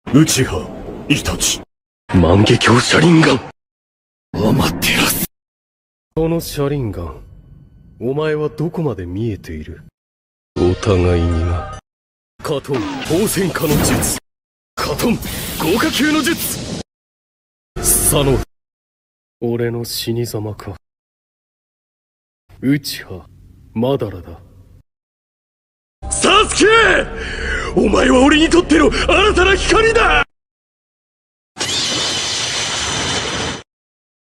内派イタチ。 万華鏡車輪ガン。 アマテラス。 この車輪ガン、お前はどこまで見えている？お互いにな。カトン放線化の術、カトン豪華級の術。佐野、俺の死に様か。内派マダラだ。 サスケ、お前は俺にとっての新たな光だ。